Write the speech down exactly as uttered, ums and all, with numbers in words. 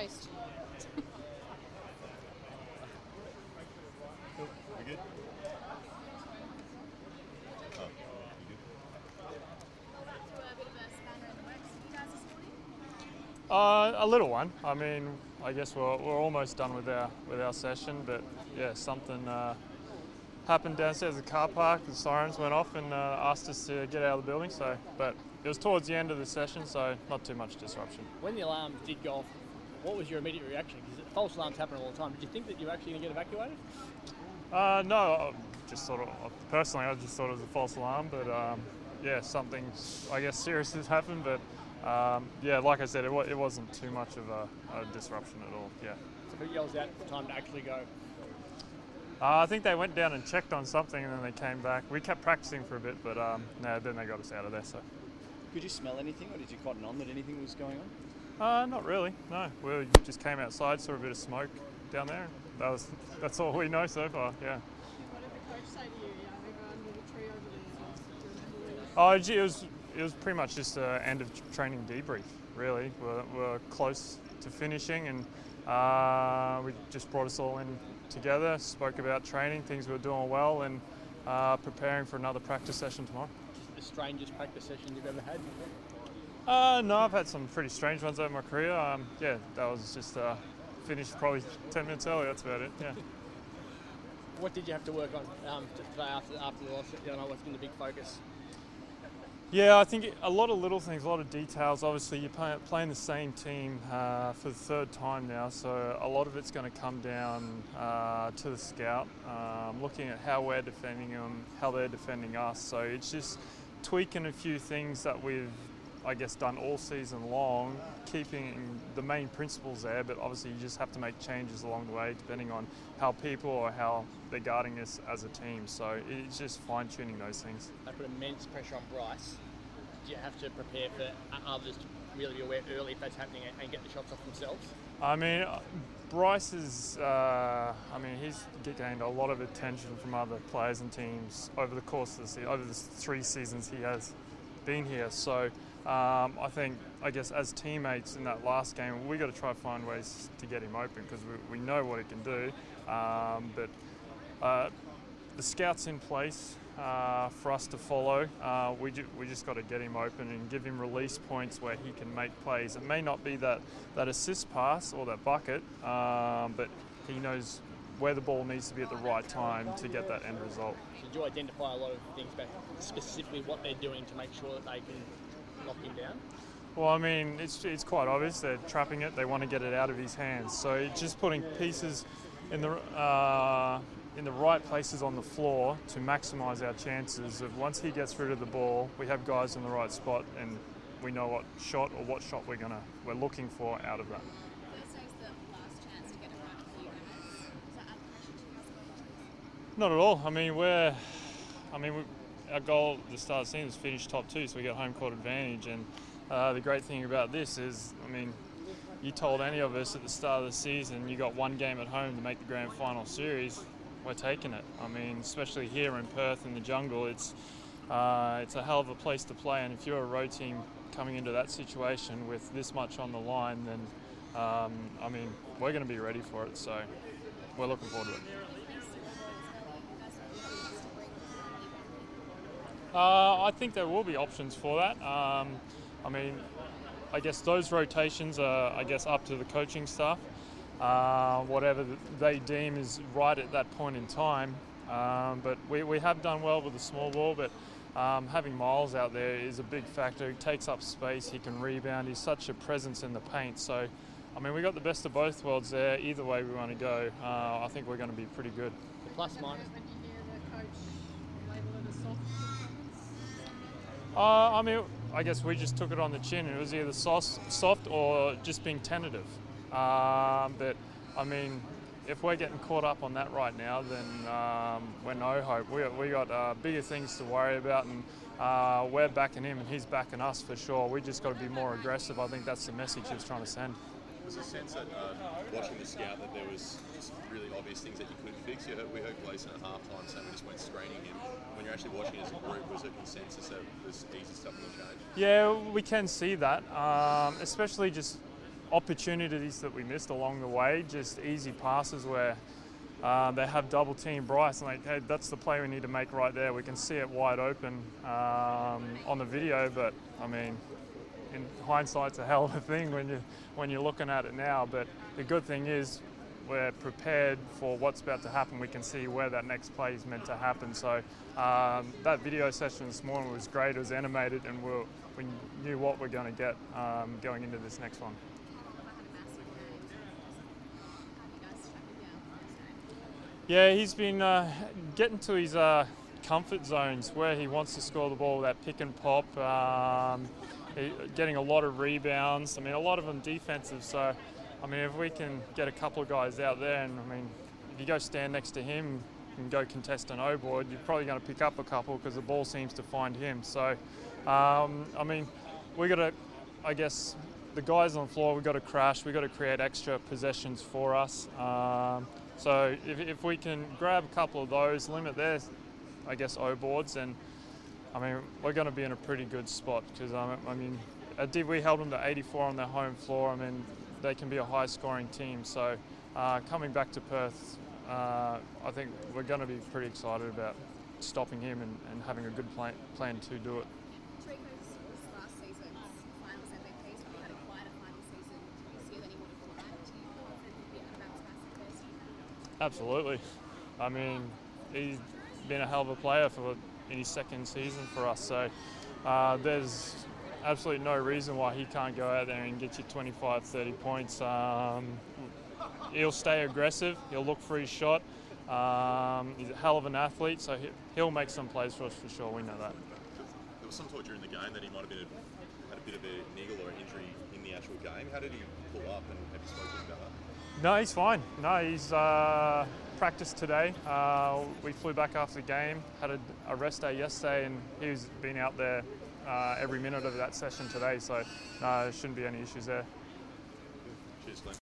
toast. Cool. We good? Oh, you good? Uh, a little one. I mean, I guess we're, we're almost done with our with our session, but yeah, something uh, happened downstairs at the car park. The sirens went off and uh, asked us to get out of the building. So, but it was towards the end of the session, so not too much disruption. When the alarm did go off, what was your immediate reaction? Because false alarms happen all the time. Did you think that you were actually going to get evacuated? Uh, no, I just sort of personally, I just thought it was a false alarm, but um, yeah, something I guess serious has happened, but. Um, yeah, like I said, it, wa it wasn't too much of a, a disruption at all, yeah. So who yells out the time to actually go? Uh, I think they went down and checked on something and then they came back. We kept practicing for a bit, but um, no, then they got us out of there, so. Could you smell anything, or did you cotton on that anything was going on? Uh, not really, no. We just came outside, saw a bit of smoke down there. That was, that's all we know so far, yeah. What did the coach say to you, you know, over under the tree over there? Oh, gee, it was, it was pretty much just an end of training debrief, really. We're, we're close to finishing and uh, we just brought us all in together, spoke about training, things we were doing well and uh, preparing for another practice session tomorrow. The strangest practice session you've ever had? Uh, no, I've had some pretty strange ones over my career. Um, yeah, that was just uh, finished probably ten minutes early, that's about it, yeah. What did you have to work on um, today after, after the loss? You know, what's been the big focus? Yeah, I think a lot of little things, a lot of details. Obviously, you're play, playing the same team uh, for the third time now, so a lot of it's going to come down uh, to the scout, um, looking at how we're defending them, how they're defending us. So it's just tweaking a few things that we've, I guess, done all season long, keeping the main principles there, but obviously you just have to make changes along the way depending on how people or how they're guarding us as a team. So it's just fine-tuning those things. They put immense pressure on Bryce. Do you have to prepare for others to really be aware early if that's happening and get the shots off themselves? I mean, Bryce is, uh, I mean, he's gained a lot of attention from other players and teams over the course of the season, over the three seasons he has been here. So um, I think, I guess, as teammates in that last game, we got to try to find ways to get him open because we, we know what he can do. Um, but uh, the scout's in place uh, for us to follow. Uh, we, ju we just got to get him open and give him release points where he can make plays. It may not be that, that assist pass or that bucket, um, but he knows where the ball needs to be at the right time to get that end result. Did you identify a lot of things about specifically what they're doing to make sure that they can knock him down? Well, I mean, it's, it's quite obvious. They're trapping it. They want to get it out of his hands. So it's just putting pieces in the, uh, in the right places on the floor to maximise our chances of once he gets rid of the ball, we have guys in the right spot and we know what shot or what shot we're gonna we're looking for out of that. Not at all. I mean, we're, I mean, we, our goal at the start of the season was finish top two, so we got home court advantage. And uh, the great thing about this is, I mean, you told any of us at the start of the season you got one game at home to make the grand final series. We're taking it. I mean, especially here in Perth in the jungle, it's uh, it's a hell of a place to play. And if you're a road team coming into that situation with this much on the line, then um, I mean, we're going to be ready for it. So we're looking forward to it. Uh, I think there will be options for that. Um, I mean, I guess those rotations are, I guess, up to the coaching staff. Uh, whatever they deem is right at that point in time. Um, but we, we have done well with the small ball, but um, having Miles out there is a big factor. He takes up space, he can rebound, he's such a presence in the paint. So, I mean, we got the best of both worlds there. Either way we want to go, uh, I think we're going to be pretty good. The plus minus. Uh, I mean, I guess we just took it on the chin. It was either soft, soft or just being tentative. Um, but, I mean, if we're getting caught up on that right now, then um, we're no hope. We, we got uh, bigger things to worry about, and uh, we're backing him and he's backing us for sure. We just got to be more aggressive. I think that's the message he was trying to send. Was there a sense that uh, watching the scout that there was just really obvious things that you couldn't fix? You heard, we heard Gleason at halftime saying we just went screening him. When you're actually watching as a group, was there consensus that there's easy stuff will change? Yeah, we can see that, um, especially just opportunities that we missed along the way, just easy passes where uh, they have double team Bryce and like, hey, that's the play we need to make right there. We can see it wide open um, on the video, but I mean, in hindsight's a hell of a thing when you when you're looking at it now. But the good thing is we're prepared for what's about to happen. We can see where that next play is meant to happen. So um, that video session this morning was great. It was animated, and we're, we knew what we're going to get um, going into this next one. Yeah, he's been uh, getting to his uh, comfort zones where he wants to score the ball, that pick and pop, um, he, getting a lot of rebounds. I mean, a lot of them defensive. So, I mean, if we can get a couple of guys out there, and I mean, if you go stand next to him and go contest an O-board, you're probably going to pick up a couple because the ball seems to find him. So, um, I mean, we got to, I guess, the guys on the floor, we've got to crash, we've got to create extra possessions for us. Um, so if, if we can grab a couple of those, limit their, I guess, O-boards, and I mean, we're going to be in a pretty good spot because, um, I mean, did we held them to eighty-four on their home floor. I mean, they can be a high-scoring team. So uh, coming back to Perth, uh, I think we're going to be pretty excited about stopping him and, and having a good plan, plan to do it. Trico's was last season's finals M V P, so we had a quieter final season this year than he would have thought. Do you confident he'll be able to bounce back first? Absolutely. I mean, he's been a hell of a player for in his second season for us. So uh, there's absolutely no reason why he can't go out there and get you twenty-five, thirty points. Um, he'll stay aggressive. He'll look for his shot. Um, he's a hell of an athlete, so he, he'll make some plays for us for sure. We know that. There was some talk during the game that he might have been a, had a bit of a niggle or an injury in the actual game. How did he pull up, and have you spoken about that? No, he's fine. No, he's uh, practiced today. Uh, we flew back after the game, had a, a rest day yesterday, and he's been out there uh, every minute of that session today. So no, there shouldn't be any issues there. Cheers, Glenn.